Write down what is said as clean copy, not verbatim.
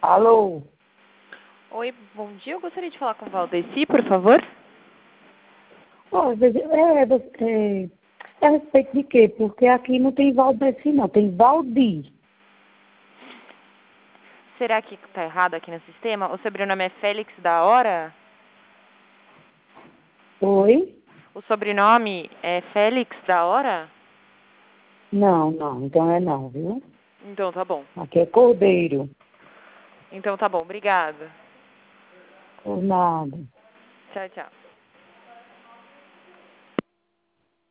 Alô? Oi, bom dia. Eu gostaria de falar com o Valdeci, por favor. É a respeito de quê? Porque aqui não tem Valdeci, não. Tem Valdir. Será que está errado aqui no sistema? O sobrenome é Félix da Hora? Oi? O sobrenome é Félix da Hora? Não. Então é não, viu? Então tá bom. Aqui é Cordeiro. Então tá bom. Obrigada. Por nada. Tchau, tchau.